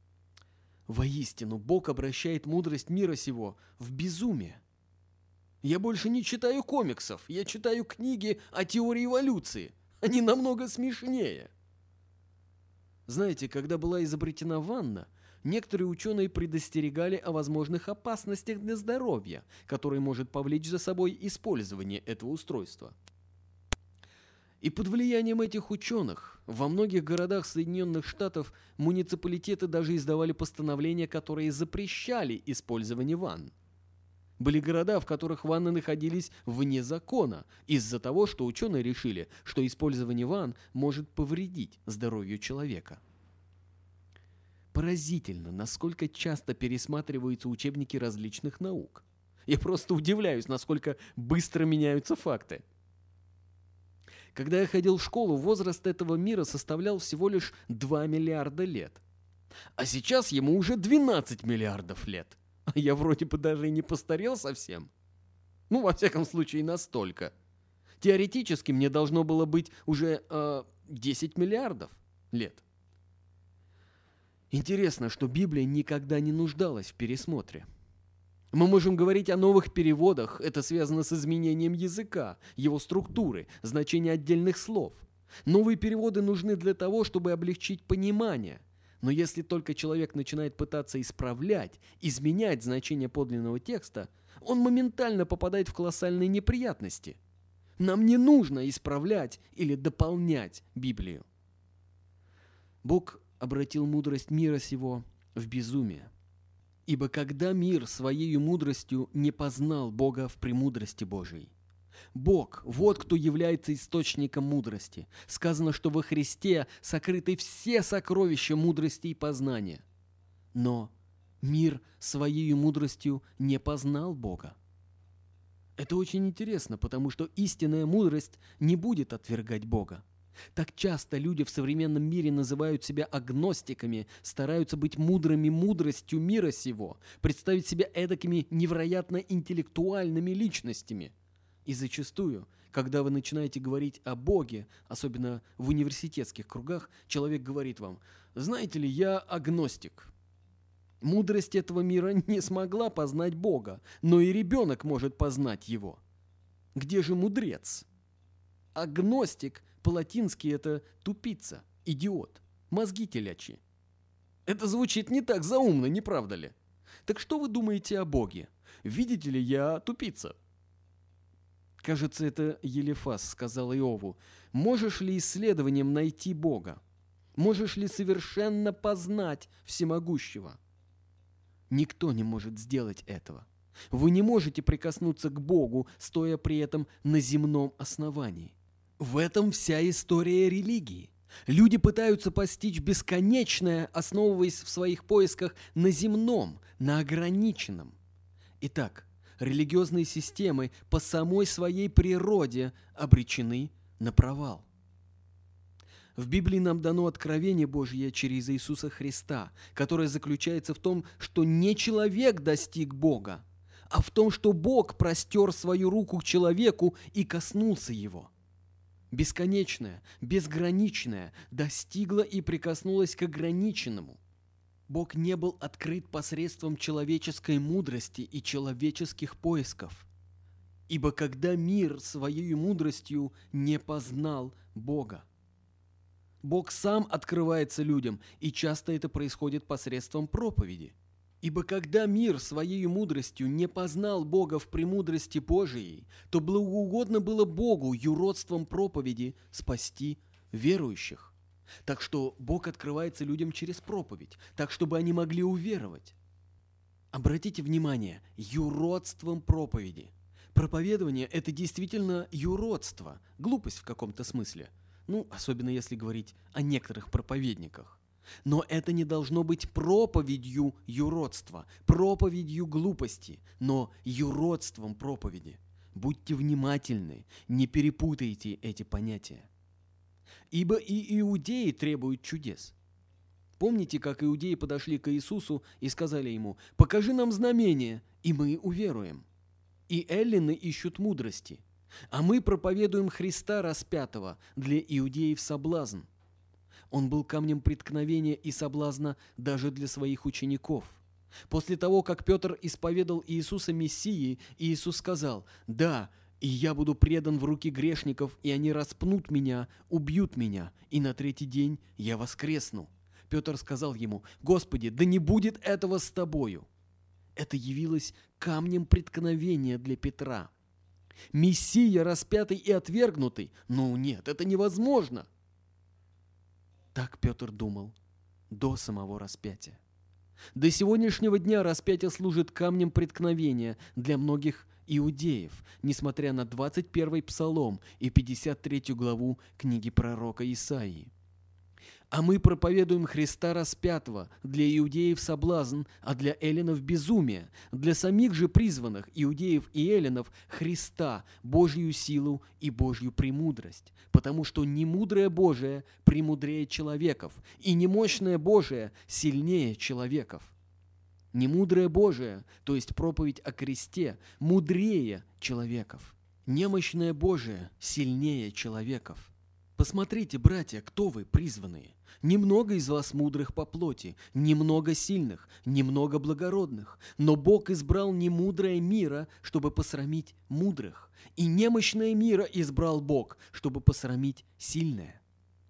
[SPEAKER 1] Воистину, Бог обращает мудрость мира сего в безумие. Я больше не читаю комиксов, я читаю книги о теории эволюции. Они намного смешнее. Знаете, когда была изобретена ванна, некоторые ученые предостерегали о возможных опасностях для здоровья, которые может повлечь за собой использование этого устройства. И под влиянием этих ученых во многих городах Соединенных Штатов муниципалитеты даже издавали постановления, которые запрещали использование ванн. Были города, в которых ванны находились вне закона, из-за того, что ученые решили, что использование ванн может повредить здоровью человека. Поразительно, насколько часто пересматриваются учебники различных наук. Я просто удивляюсь, насколько быстро меняются факты. Когда я ходил в школу, возраст этого мира составлял всего лишь два миллиарда лет. А сейчас ему уже двенадцать миллиардов лет. А я вроде бы даже и не постарел совсем. Ну, во всяком случае, настолько. Теоретически мне должно было быть уже э, десять миллиардов лет. Интересно, что Библия никогда не нуждалась в пересмотре. Мы можем говорить о новых переводах, это связано с изменением языка, его структуры, значения отдельных слов. Новые переводы нужны для того, чтобы облегчить понимание. Но если только человек начинает пытаться исправлять, изменять значение подлинного текста, он моментально попадает в колоссальные неприятности. Нам не нужно исправлять или дополнять Библию. Бог обратил мудрость мира сего в безумие. Ибо когда мир своей мудростью не познал Бога в премудрости Божией. Бог, вот кто является источником мудрости. Сказано, что во Христе сокрыты все сокровища мудрости и познания. Но мир своей мудростью не познал Бога. Это очень интересно, потому что истинная мудрость не будет отвергать Бога. Так часто люди в современном мире называют себя агностиками, стараются быть мудрыми мудростью мира сего, представить себя эдакими невероятно интеллектуальными личностями. И зачастую, когда вы начинаете говорить о Боге, особенно в университетских кругах, человек говорит вам: «Знаете ли, я агностик». Мудрость этого мира не смогла познать Бога, но и ребенок может познать его. Где же мудрец? Агностик по-латински это тупица, идиот, мозги телячьи. Это звучит не так заумно, не правда ли? Так что вы думаете о Боге? Видите ли, я тупица. Кажется, это Елифаз сказал Иову: «Можешь ли исследованием найти Бога? Можешь ли совершенно познать Всемогущего?» Никто не может сделать этого. Вы не можете прикоснуться к Богу, стоя при этом на земном основании. В этом вся история религии. Люди пытаются постичь бесконечное, основываясь в своих поисках на земном, на ограниченном. Итак, религиозные системы по самой своей природе обречены на провал. В Библии нам дано откровение Божье через Иисуса Христа, которое заключается в том, что не человек достиг Бога, а в том, что Бог простер свою руку к человеку и коснулся его. Бесконечное, безграничное достигло и прикоснулось к ограниченному. Бог не был открыт посредством человеческой мудрости и человеческих поисков. Ибо когда мир своей мудростью не познал Бога. Бог сам открывается людям, и часто это происходит посредством проповеди. Ибо когда мир своей мудростью не познал Бога в премудрости Божией, то благоугодно было Богу юродством проповеди спасти верующих. Так что Бог открывается людям через проповедь, так чтобы они могли уверовать. Обратите внимание, юродством проповеди. Проповедование – это действительно юродство, глупость в каком-то смысле. Ну, особенно если говорить о некоторых проповедниках. Но это не должно быть проповедью юродства, проповедью глупости, но юродством проповеди. Будьте внимательны, не перепутайте эти понятия. Ибо и иудеи требуют чудес. Помните, как иудеи подошли к Иисусу и сказали ему: «Покажи нам знамение, и мы уверуем». И эллины ищут мудрости, а мы проповедуем Христа распятого, для иудеев соблазн. Он был камнем преткновения и соблазна даже для своих учеников. После того, как Петр исповедал Иисуса Мессией, Иисус сказал: «Да, и я буду предан в руки грешников, и они распнут меня, убьют меня, и на третий день я воскресну». Петр сказал ему: «Господи, да не будет этого с тобою». Это явилось камнем преткновения для Петра. Мессия распятый и отвергнутый? Ну нет, это невозможно. Так Петр думал до самого распятия. До сегодняшнего дня распятие служит камнем преткновения для многих иудеев, несмотря на двадцать первый Псалом и пятьдесят третью главу книги пророка Исаии. А мы проповедуем Христа распятого, для иудеев соблазн, а для эллинов безумие, для самих же призванных иудеев и эллинов Христа, Божью силу и Божью премудрость, потому что немудрое Божие премудрее человеков, и немощное Божие сильнее человеков. Немудрое Божие, то есть проповедь о кресте, мудрее человеков, немощное Божие сильнее человеков. Посмотрите, братья, кто вы, призванные. Немного из вас мудрых по плоти, немного сильных, немного благородных. Но Бог избрал немудрое мира, чтобы посрамить мудрых. И немощное мира избрал Бог, чтобы посрамить сильное.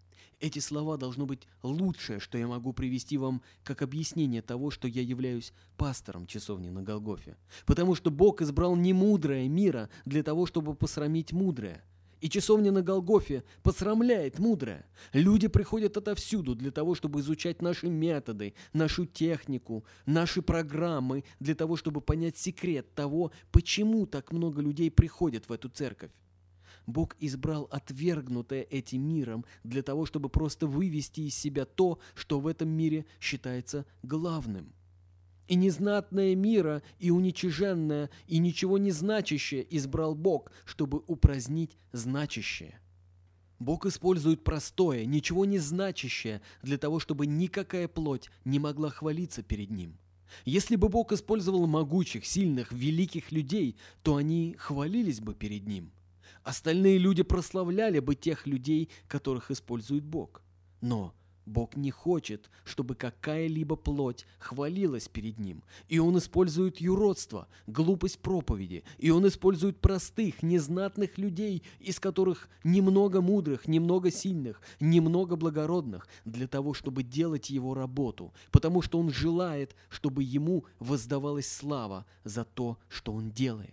[SPEAKER 1] Эти слова должно быть лучшее, что я могу привести вам как объяснение того, что я являюсь пастором часовни на Голгофе. Потому что Бог избрал немудрое мира для того, чтобы посрамить мудрое. И часовня на Голгофе посрамляет мудрое. Люди приходят отовсюду для того, чтобы изучать наши методы, нашу технику, наши программы, для того, чтобы понять секрет того, почему так много людей приходят в эту церковь. Бог избрал отвергнутое этим миром для того, чтобы просто вывести из себя то, что в этом мире считается главным. И незнатное мира, и уничиженное, и ничего не значащее избрал Бог, чтобы упразднить значащее. Бог использует простое, ничего не значащее, для того, чтобы никакая плоть не могла хвалиться перед Ним. Если бы Бог использовал могучих, сильных, великих людей, то они хвалились бы перед Ним. Остальные люди прославляли бы тех людей, которых использует Бог. Но Бог не хочет, чтобы какая-либо плоть хвалилась перед Ним. И Он использует юродство, глупость проповеди. И Он использует простых, незнатных людей, из которых немного мудрых, немного сильных, немного благородных, для того, чтобы делать Его работу. Потому что Он желает, чтобы Ему воздавалась слава за то, что Он делает.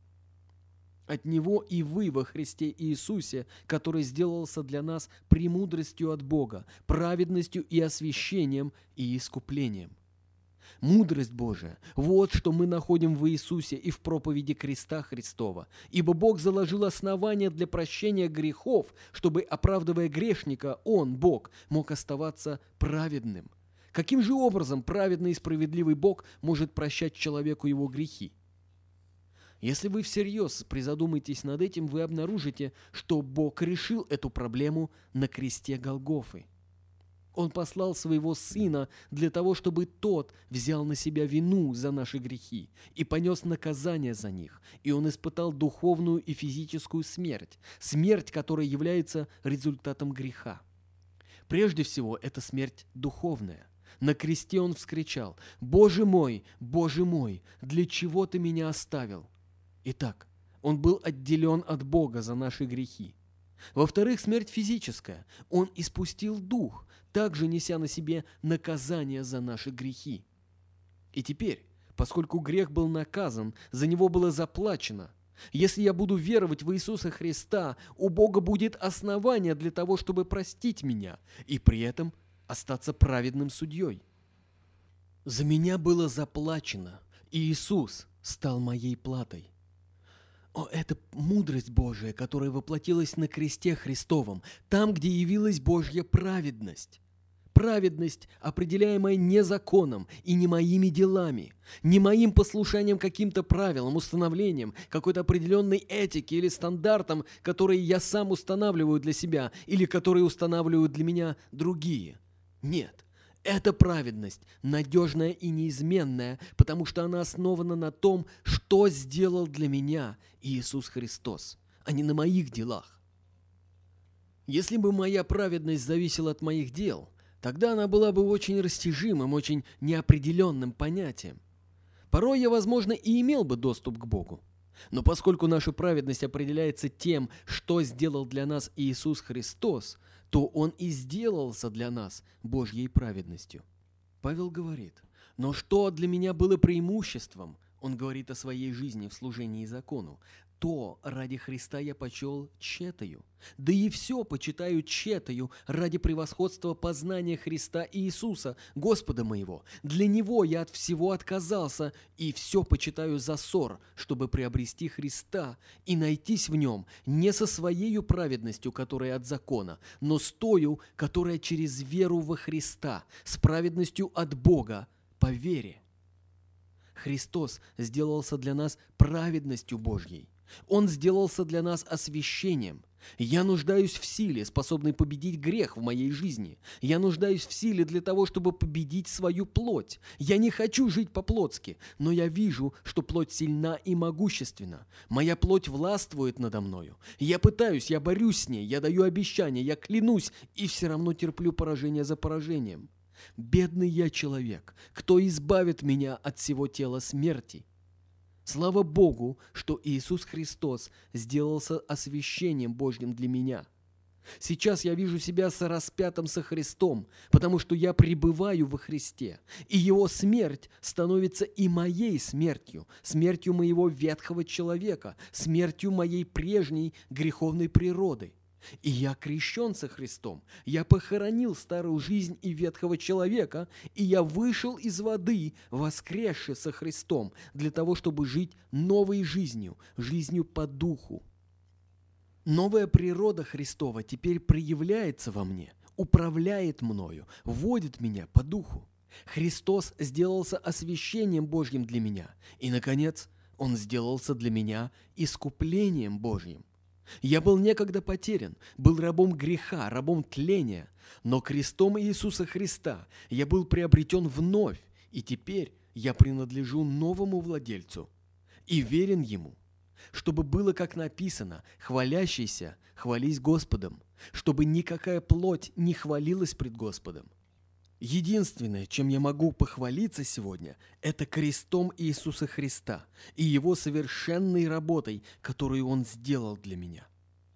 [SPEAKER 1] От Него и вы во Христе Иисусе, который сделался для нас премудростью от Бога, праведностью и освящением и искуплением. Мудрость Божия – вот что мы находим в Иисусе и в проповеди креста Христова. Ибо Бог заложил основания для прощения грехов, чтобы, оправдывая грешника, Он, Бог, мог оставаться праведным. Каким же образом праведный и справедливый Бог может прощать человеку его грехи? Если вы всерьез призадумаетесь над этим, вы обнаружите, что Бог решил эту проблему на кресте Голгофы. Он послал своего Сына для того, чтобы Тот взял на себя вину за наши грехи и понес наказание за них. И Он испытал духовную и физическую смерть, смерть, которая является результатом греха. Прежде всего, это смерть духовная. На кресте Он вскричал: «Боже мой, Боже мой, для чего Ты меня оставил?» Итак, Он был отделен от Бога за наши грехи. Во-вторых, смерть физическая. Он испустил дух, также неся на себе наказание за наши грехи. И теперь, поскольку грех был наказан, за него было заплачено, если я буду веровать в Иисуса Христа, у Бога будет основание для того, чтобы простить меня и при этом остаться праведным судьей. За меня было заплачено, и Иисус стал моей платой. О, это мудрость Божия, которая воплотилась на кресте Христовом, там, где явилась Божья праведность. Праведность, определяемая не законом и не моими делами, не моим послушанием каким-то правилам, установлениям, какой-то определенной этике или стандартам, которые я сам устанавливаю для себя или которые устанавливают для меня другие. Нет, это праведность, надежная и неизменная, потому что она основана на том, что сделал для меня Иисус Христос, а не на моих делах. Если бы моя праведность зависела от моих дел, тогда она была бы очень растяжимым, очень неопределенным понятием. Порой я, возможно, и имел бы доступ к Богу. Но поскольку наша праведность определяется тем, что сделал для нас Иисус Христос, то Он и сделался для нас Божьей праведностью. Павел говорит: «Но что для меня было преимуществом?» Он говорит о своей жизни в служении закону. «То ради Христа я почел тщетою, да и все почитаю тщетою ради превосходства познания Христа Иисуса, Господа моего. Для Него я от всего отказался, и все почитаю за ссор, чтобы приобрести Христа и найтись в Нем не со своею праведностью, которая от закона, но с тою, которая через веру во Христа, с праведностью от Бога по вере». Христос сделался для нас праведностью Божьей. Он сделался для нас освящением. Я нуждаюсь в силе, способной победить грех в моей жизни. Я нуждаюсь в силе для того, чтобы победить свою плоть. Я не хочу жить по-плотски, но я вижу, что плоть сильна и могущественна. Моя плоть властвует надо мною. Я пытаюсь, я борюсь с ней, я даю обещания, я клянусь и все равно терплю поражение за поражением. Бедный я человек, кто избавит меня от всего тела смерти? Слава Богу, что Иисус Христос сделался освящением Божьим для меня. Сейчас я вижу себя сораспятым со Христом, потому что я пребываю во Христе, и Его смерть становится и моей смертью, смертью моего ветхого человека, смертью моей прежней греховной природы. И я крещен со Христом, я похоронил старую жизнь и ветхого человека, и я вышел из воды, воскресши со Христом, для того, чтобы жить новой жизнью, жизнью по духу. Новая природа Христова теперь проявляется во мне, управляет мною, вводит меня по духу. Христос сделался освящением Божьим для меня, и, наконец, Он сделался для меня искуплением Божьим. Я был некогда потерян, был рабом греха, рабом тления, но крестом Иисуса Христа я был приобретен вновь, и теперь я принадлежу новому владельцу и верен Ему, чтобы было, как написано: «Хвалящийся, хвались Господом», чтобы никакая плоть не хвалилась пред Господом. Единственное, чем я могу похвалиться сегодня, это крестом Иисуса Христа и Его совершенной работой, которую Он сделал для меня.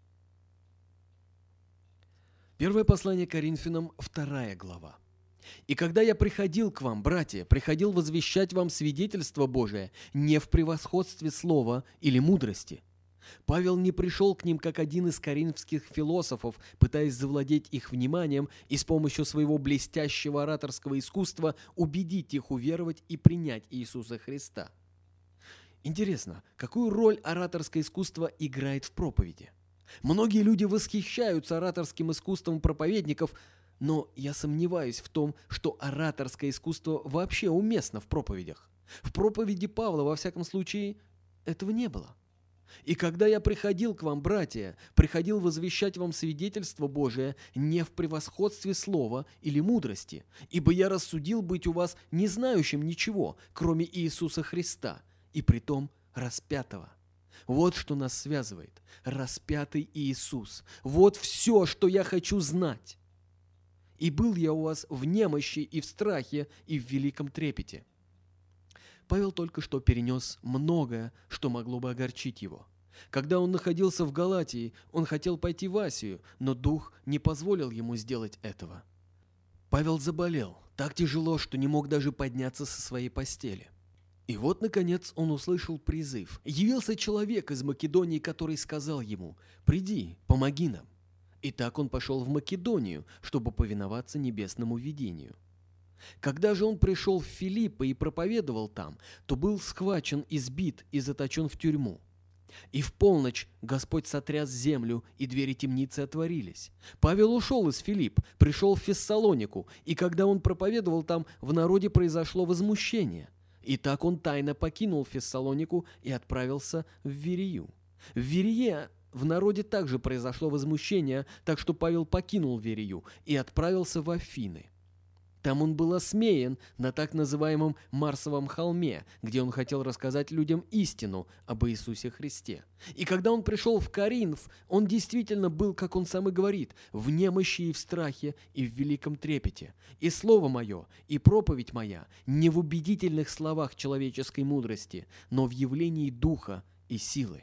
[SPEAKER 1] Первое послание Коринфянам, вторая глава. «И когда я приходил к вам, братья, приходил возвещать вам свидетельство Божие не в превосходстве слова или мудрости». Павел не пришел к ним как один из коринфских философов, пытаясь завладеть их вниманием и с помощью своего блестящего ораторского искусства убедить их уверовать и принять Иисуса Христа. Интересно, какую роль ораторское искусство играет в проповеди? Многие люди восхищаются ораторским искусством проповедников, но я сомневаюсь в том, что ораторское искусство вообще уместно в проповедях. В проповеди Павла, во всяком случае, этого не было. «И когда я приходил к вам, братья, приходил возвещать вам свидетельство Божие не в превосходстве слова или мудрости, ибо я рассудил быть у вас не знающим ничего, кроме Иисуса Христа, и притом распятого». Вот что нас связывает. Распятый Иисус. Вот все, что я хочу знать. «И был я у вас в немощи и в страхе, и в великом трепете». Павел только что перенес многое, что могло бы огорчить его. Когда он находился в Галатии, он хотел пойти в Асию, но Дух не позволил ему сделать этого. Павел заболел, так тяжело, что не мог даже подняться со своей постели. И вот, наконец, он услышал призыв. Явился человек из Македонии, который сказал ему: «Приди, помоги нам». И так он пошел в Македонию, чтобы повиноваться небесному видению. Когда же он пришел в Филиппо и проповедовал там, то был схвачен, избит и заточен в тюрьму. И в полночь Господь сотряс землю, и двери темницы отворились. Павел ушел из Филипп, пришел в Фессалонику, и когда он проповедовал там, в народе произошло возмущение. И так он тайно покинул Фессалонику и отправился в Верию. В Верие в народе также произошло возмущение, так что Павел покинул Верию и отправился в Афины. Там он был осмеян на так называемом Марсовом холме, где он хотел рассказать людям истину об Иисусе Христе. И когда он пришел в Коринф, он действительно был, как он сам и говорит, в немощи и в страхе и в великом трепете. И слово мое, и проповедь моя не в убедительных словах человеческой мудрости, но в явлении духа и силы.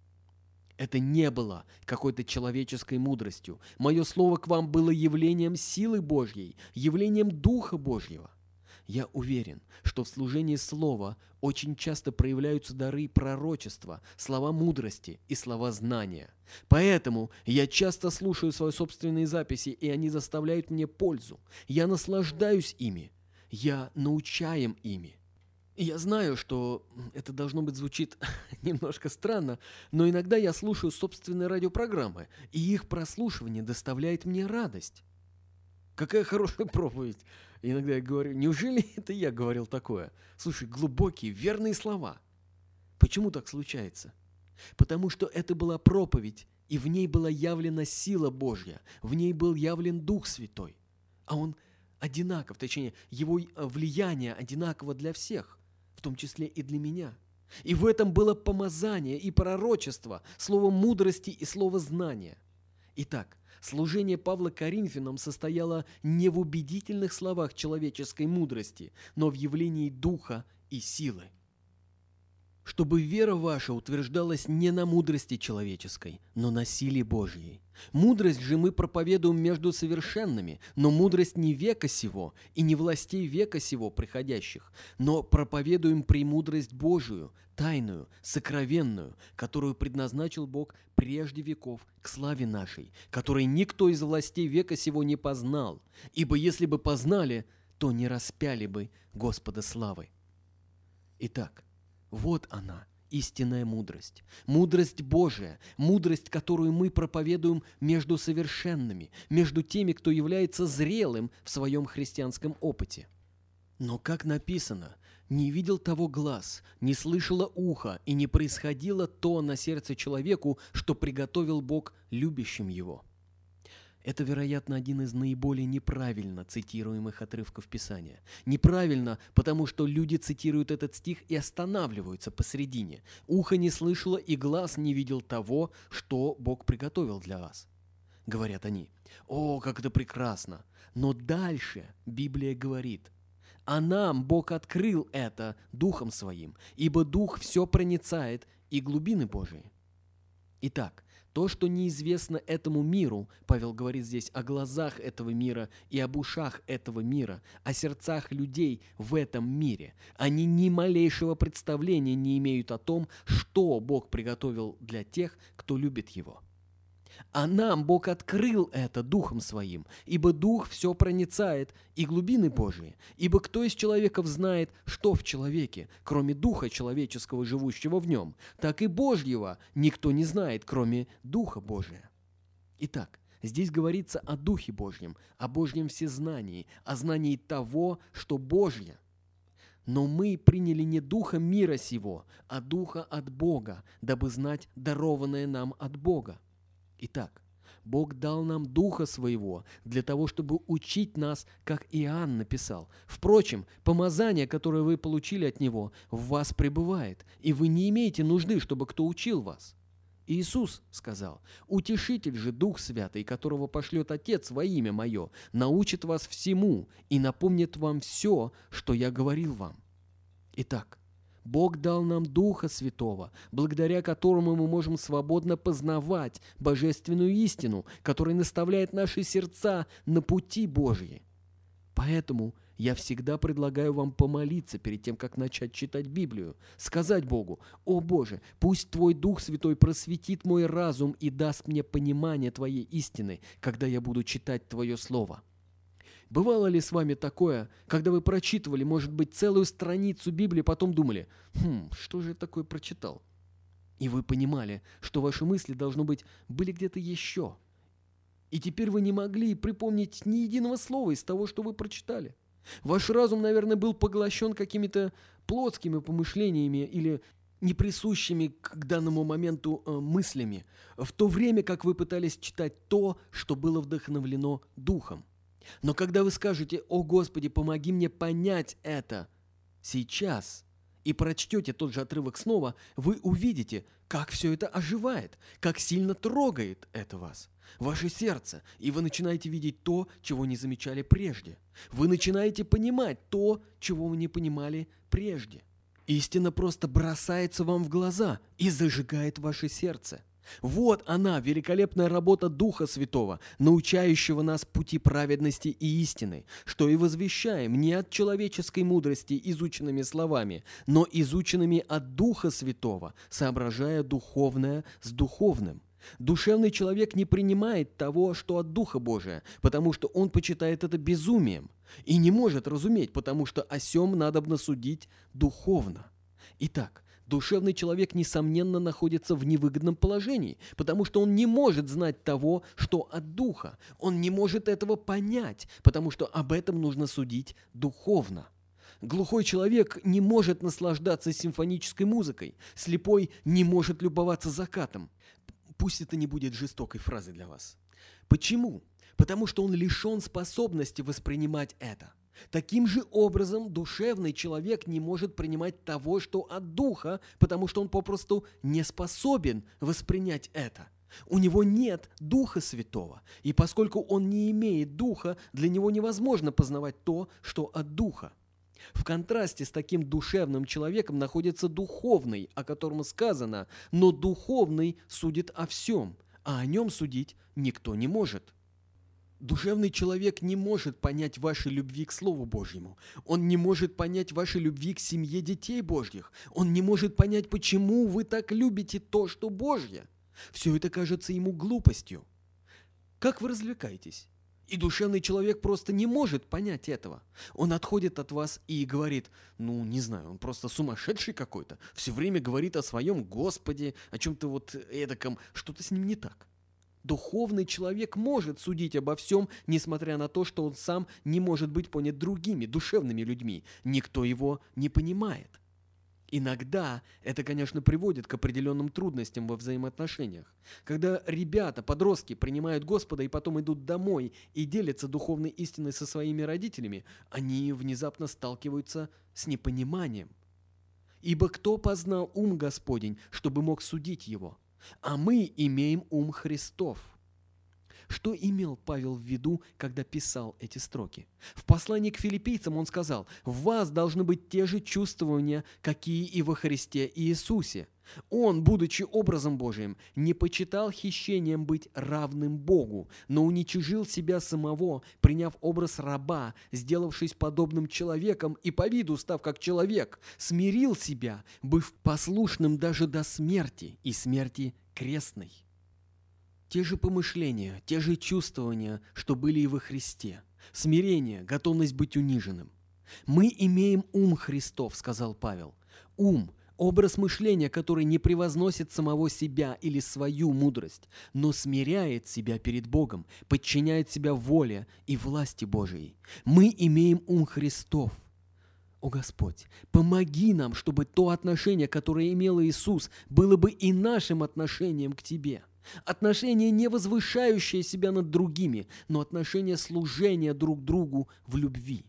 [SPEAKER 1] Это не было какой-то человеческой мудростью. Мое слово к вам было явлением силы Божьей, явлением Духа Божьего. Я уверен, что в служении слова очень часто проявляются дары пророчества, слова мудрости и слова знания. Поэтому я часто слушаю свои собственные записи, и они доставляют мне пользу. Я наслаждаюсь ими, я научаем ими. И я знаю, что это, должно быть, звучит немножко странно, но иногда я слушаю собственные радиопрограммы, и их прослушивание доставляет мне радость. Какая хорошая проповедь! Иногда я говорю: неужели это я говорил такое? Слушай, глубокие, верные слова. Почему так случается? Потому что это была проповедь, и в ней была явлена сила Божья, в ней был явлен Дух Святой. А Он одинаков, точнее, Его влияние одинаково для всех, в том числе и для меня. И в этом было помазание и пророчество, слово мудрости и слово знания. Итак, служение Павла Коринфянам состояло не в убедительных словах человеческой мудрости, но в явлении духа и силы. Чтобы вера ваша утверждалась не на мудрости человеческой, но на силе Божьей. Мудрость же мы проповедуем между совершенными, но мудрость не века сего и не властей века сего приходящих, но проповедуем премудрость Божию, тайную, сокровенную, которую предназначил Бог прежде веков к славе нашей, которой никто из властей века сего не познал, ибо если бы познали, то не распяли бы Господа славы. Итак, вот она, истинная мудрость, мудрость Божия, мудрость, которую мы проповедуем между совершенными, между теми, кто является зрелым в своем христианском опыте. Но, как написано, не видел того глаз, не слышало ухо, и не происходило то на сердце человеку, что приготовил Бог любящим его. Это, вероятно, один из наиболее неправильно цитируемых отрывков Писания. Неправильно, потому что люди цитируют этот стих и останавливаются посредине. «Ухо не слышало и глаз не видел того, что Бог приготовил для вас», — говорят они. О, как это прекрасно! Но дальше Библия говорит: «А нам Бог открыл это Духом Своим, ибо Дух все проницает и глубины Божии». Итак, то, что неизвестно этому миру, Павел говорит здесь о глазах этого мира и об ушах этого мира, о сердцах людей в этом мире, они ни малейшего представления не имеют о том, что Бог приготовил для тех, кто любит Его. А нам Бог открыл это Духом Своим, ибо Дух все проницает и глубины Божии, ибо кто из человеков знает, что в человеке, кроме Духа человеческого, живущего в нем, так и Божьего никто не знает, кроме Духа Божия. Итак, здесь говорится о Духе Божьем, о Божьем всезнании, о знании того, что Божье. Но мы приняли не духа мира сего, а духа от Бога, дабы знать дарованное нам от Бога. Итак, Бог дал нам Духа Своего для того, чтобы учить нас, как Иоанн написал. Впрочем, помазание, которое вы получили от Него, в вас пребывает, и вы не имеете нужды, чтобы кто учил вас. Иисус сказал: «Утешитель же, Дух Святый, которого пошлет Отец во имя Мое, научит вас всему и напомнит вам все, что Я говорил вам». Итак, Бог дал нам Духа Святого, благодаря которому мы можем свободно познавать божественную истину, которая наставляет наши сердца на пути Божьи. Поэтому Я всегда предлагаю вам помолиться перед тем, как начать читать Библию, сказать Богу: «О Боже, пусть Твой Дух Святой просветит мой разум и даст мне понимание Твоей истины, когда я буду читать Твое Слово». Бывало ли с вами такое, когда вы прочитывали, может быть, целую страницу Библии, потом думали: «Хм, что же я такое прочитал?» И вы понимали, что ваши мысли, должно быть, были где-то еще. И теперь вы не могли припомнить ни единого слова из того, что вы прочитали. Ваш разум, наверное, был поглощен какими-то плотскими помышлениями или неприсущими к данному моменту э, мыслями, в то время как вы пытались читать то, что было вдохновлено Духом. Но когда вы скажете: «О Господи, помоги мне понять это сейчас», и прочтете тот же отрывок снова, вы увидите, как все это оживает, как сильно трогает это вас, ваше сердце, и вы начинаете видеть то, чего не замечали прежде. Вы начинаете понимать то, чего вы не понимали прежде. Истина просто бросается вам в глаза и зажигает ваше сердце. Вот она, великолепная работа Духа Святого, научающего нас пути праведности и истины, что и возвещаем не от человеческой мудрости изученными словами, но изученными от Духа Святого, соображая духовное с духовным. Душевный человек не принимает того, что от Духа Божия, потому что он почитает это безумием, и не может разуметь, потому что о сем надобно судить духовно. Итак, душевный человек, несомненно, находится в невыгодном положении, потому что он не может знать того, что от Духа. Он не может этого понять, потому что об этом нужно судить духовно. Глухой человек не может наслаждаться симфонической музыкой, слепой не может любоваться закатом. Пусть это не будет жестокой фразой для вас. Почему? Потому что он лишен способности воспринимать это. Таким же образом, душевный человек не может принимать того, что от Духа, потому что он попросту не способен воспринять это. У него нет Духа Святого, и поскольку он не имеет Духа, для него невозможно познавать то, что от Духа. В контрасте с таким душевным человеком находится духовный, о котором сказано: «Но духовный судит о всем, а о нем судить никто не может». Душевный человек не может понять вашей любви к Слову Божьему. Он не может понять вашей любви к семье детей Божьих. Он не может понять, почему вы так любите то, что Божье. Все это кажется ему глупостью. Как вы развлекаетесь? И душевный человек просто не может понять этого. Он отходит от вас и говорит: ну, не знаю, он просто сумасшедший какой-то. Все время говорит о своем Господе, о чем-то вот эдаком, что-то с ним не так. Духовный человек может судить обо всем, несмотря на то, что он сам не может быть понят другими, душевными людьми. Никто его не понимает. Иногда это, конечно, приводит к определенным трудностям во взаимоотношениях. Когда ребята, подростки принимают Господа и потом идут домой и делятся духовной истиной со своими родителями, они внезапно сталкиваются с непониманием. «Ибо кто познал ум Господень, чтобы мог судить его? А мы имеем ум Христов». Что имел Павел в виду, когда писал эти строки? В послании к филиппийцам он сказал: «В вас должны быть те же чувствования, какие и во Христе Иисусе. Он, будучи образом Божиим, не почитал хищением быть равным Богу, но уничижил себя самого, приняв образ раба, сделавшись подобным человеком и по виду став как человек, смирил себя, быв послушным даже до смерти и смерти крестной». Те же помышления, те же чувствования, что были и во Христе. Смирение, готовность быть униженным. «Мы имеем ум Христов», — сказал Павел. Ум – образ мышления, который не превозносит самого себя или свою мудрость, но смиряет себя перед Богом, подчиняет себя воле и власти Божией. Мы имеем ум Христов. О Господь, помоги нам, чтобы то отношение, которое имел Иисус, было бы и нашим отношением к Тебе. Отношение, не возвышающее себя над другими, но отношение служения друг другу в любви.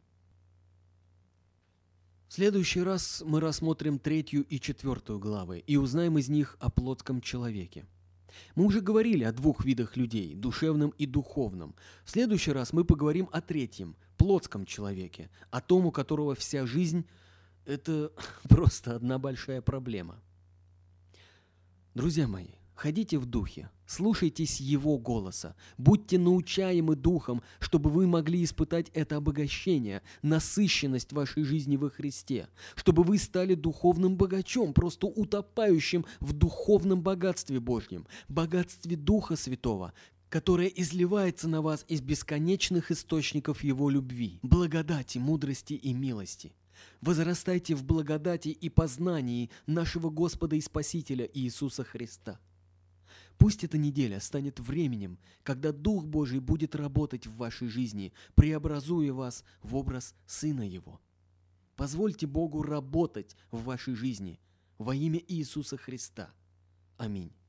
[SPEAKER 1] В следующий раз мы рассмотрим третью и четвертую главы и узнаем из них о плотском человеке. Мы уже говорили о двух видах людей – душевном и духовном. В следующий раз мы поговорим о третьем – плотском человеке, о том, у которого вся жизнь – это просто одна большая проблема. Друзья мои, Ходите в Духе, слушайтесь Его голоса, будьте научаемы Духом, чтобы вы могли испытать это обогащение, насыщенность вашей жизни во Христе, чтобы вы стали духовным богачом, просто утопающим в духовном богатстве Божьем, богатстве Духа Святого, которое изливается на вас из бесконечных источников Его любви, благодати, мудрости и милости. Возрастайте в благодати и познании нашего Господа и Спасителя Иисуса Христа. Пусть эта неделя станет временем, когда Дух Божий будет работать в вашей жизни, преобразуя вас в образ Сына Его. Позвольте Богу работать в вашей жизни во имя Иисуса Христа. Аминь.